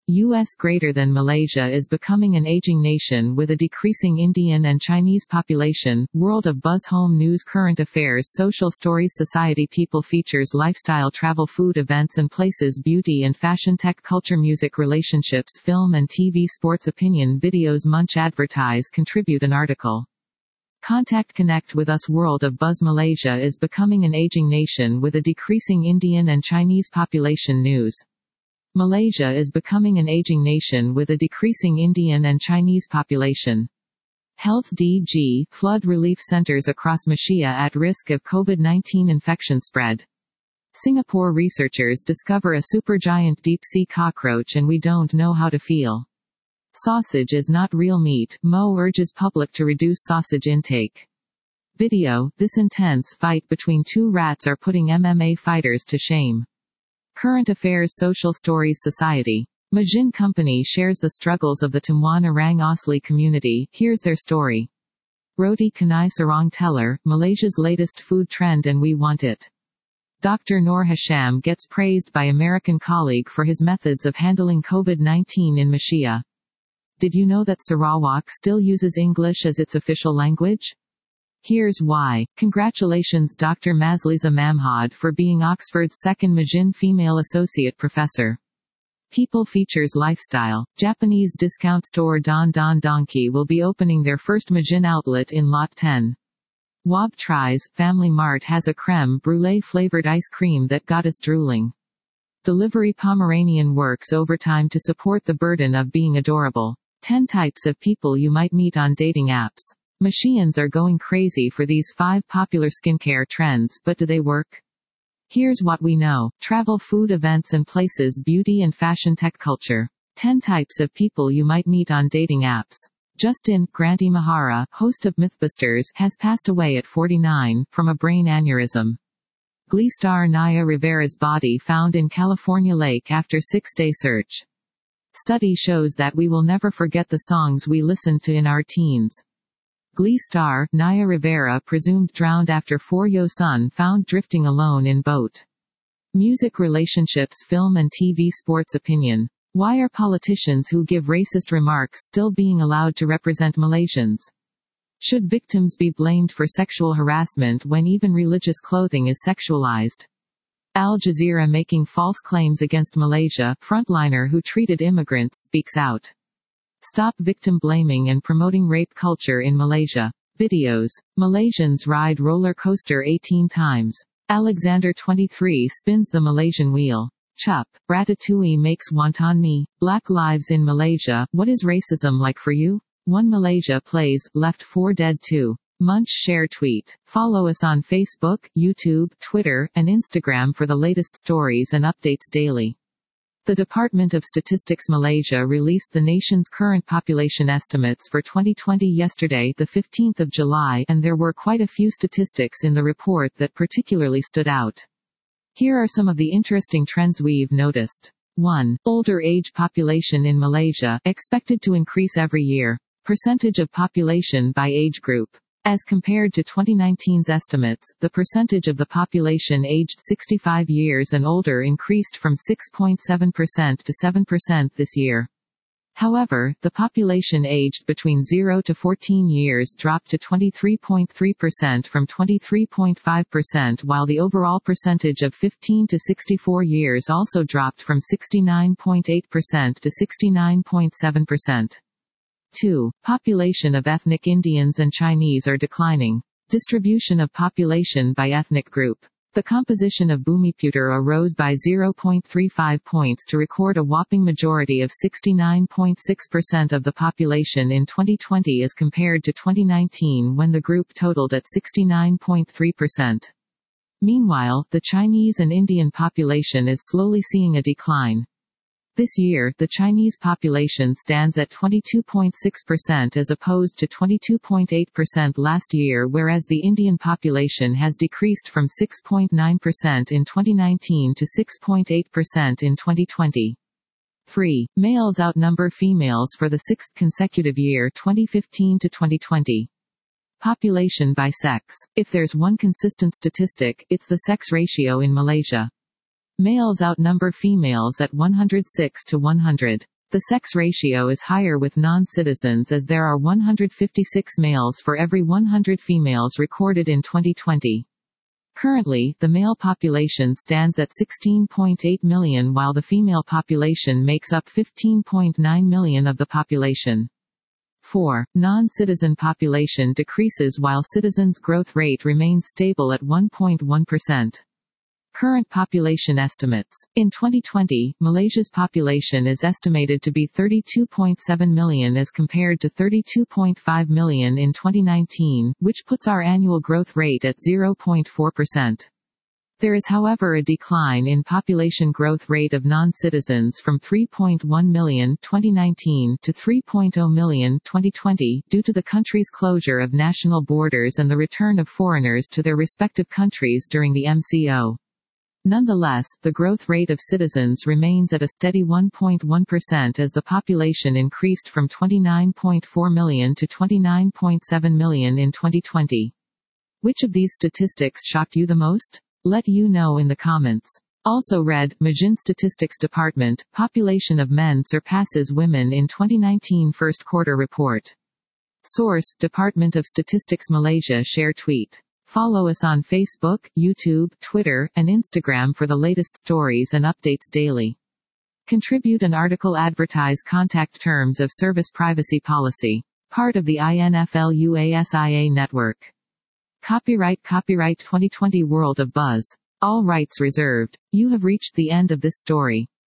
U.S. greater than Malaysia is becoming an aging nation with a decreasing Indian and Chinese population. World of Buzz Home News Current Affairs Social Stories Society People Features Lifestyle Travel Food Events and Places Beauty and Fashion Tech Culture Music Relationships Film and TV Sports Opinion Videos Munch Advertise Contribute an article. Contact Connect with Us. World of Buzz Malaysia is becoming an aging nation with a decreasing Indian and Chinese population. News. Malaysia is becoming an aging nation with a decreasing Indian and Chinese population. Health DG, flood relief centers across Malaysia at risk of COVID-19 infection spread. Singapore researchers discover a supergiant deep-sea cockroach and we don't know how to feel. Sausage is not real meat. Mo urges public to reduce sausage intake. Video, this intense fight between two rats are putting MMA fighters to shame. Current Affairs Social Stories Society. Majin Company shares the struggles of the Temuan Orang Asli community. Here's their story. Roti Canai Sarong Teller, Malaysia's latest food trend and we want it. Dr. Noor Hisham gets praised by American colleague for his methods of handling COVID-19 in Malaysia. Did you know that Sarawak still uses English as its official language? Here's why. Congratulations Dr. Mazliza Mamhad for being Oxford's second Majin female associate professor. People Features Lifestyle. Japanese discount store Don Don Donki will be opening their first Majin outlet in Lot 10. Wob tries. Family Mart has a creme brulee flavored ice cream that got us drooling. Delivery Pomeranian works overtime to support the burden of being adorable. 10 types of people you might meet on dating apps. Malaysians are going crazy for these 5 popular skincare trends, but do they work? Here's what we know. Travel, food, events and places, beauty and fashion, tech culture. 10 types of people you might meet on dating apps. Justin Granty Mahara, host of Mythbusters, has passed away at 49, from a brain aneurysm. Glee star Naya Rivera's body found in California lake after 6-day search. Study shows that we will never forget the songs we listened to in our teens. Glee star, Naya Rivera presumed drowned after 4-year son found drifting alone in boat. Music relationships film and TV sports opinion. Why are politicians who give racist remarks still being allowed to represent Malaysians? Should victims be blamed for sexual harassment when even religious clothing is sexualized? Al Jazeera making false claims against Malaysia, frontliner who treated immigrants speaks out. Stop victim blaming and promoting rape culture in Malaysia. Videos. Malaysians ride roller coaster 18 times. Alexander 23 spins the Malaysian wheel. Chup. Ratatouille makes wonton mee. Black lives in Malaysia. What is racism like for you? One Malaysia plays, left 4 dead 2. Munch share tweet. Follow us on Facebook, YouTube, Twitter, and Instagram for the latest stories and updates daily. The Department of Statistics Malaysia released the nation's current population estimates for 2020 yesterday, the 15th of July, and there were quite a few statistics in the report that particularly stood out. Here are some of the interesting trends we've noticed. 1. Older age population in Malaysia, expected to increase every year. Percentage of population by age group. As compared to 2019's estimates, the percentage of the population aged 65 years and older increased from 6.7% to 7% this year. However, the population aged between 0 to 14 years dropped to 23.3% from 23.5%, while the overall percentage of 15 to 64 years also dropped from 69.8% to 69.7%. 2. Population of ethnic Indians and Chinese are declining. Distribution of population by ethnic group. The composition of Bumiputera rose by 0.35 points to record a whopping majority of 69.6% of the population in 2020 as compared to 2019 when the group totaled at 69.3%. Meanwhile, the Chinese and Indian population is slowly seeing a decline. This year, the Chinese population stands at 22.6% as opposed to 22.8% last year, whereas the Indian population has decreased from 6.9% in 2019 to 6.8% in 2020. 3. Males outnumber females for the 6th consecutive year 2015 to 2020. Population by sex. If there's one consistent statistic, it's the sex ratio in Malaysia. Males outnumber females at 106 to 100. The sex ratio is higher with non-citizens as there are 156 males for every 100 females recorded in 2020. Currently, the male population stands at 16.8 million while the female population makes up 15.9 million of the population. 4. Non-citizen population decreases while citizens' growth rate remains stable at 1.1%. Current population estimates. In 2020, Malaysia's population is estimated to be 32.7 million as compared to 32.5 million in 2019, which puts our annual growth rate at 0.4%. There is however a decline in population growth rate of non-citizens from 3.1 million 2019 to 3.0 million 2020 due to the country's closure of national borders and the return of foreigners to their respective countries during the MCO. Nonetheless, the growth rate of citizens remains at a steady 1.1% as the population increased from 29.4 million to 29.7 million in 2020. Which of these statistics shocked you the most? Let you know in the comments. Also read, Malaysian Statistics Department, population of men surpasses women in 2019 first quarter report. Source, Department of Statistics Malaysia share tweet. Follow us on Facebook, YouTube, Twitter, and Instagram for the latest stories and updates daily. Contribute an article. Advertise. Contact terms of service. Privacy policy. Part of the INFLUASIA network. Copyright 2020 World of Buzz. All rights reserved. You have reached the end of this story.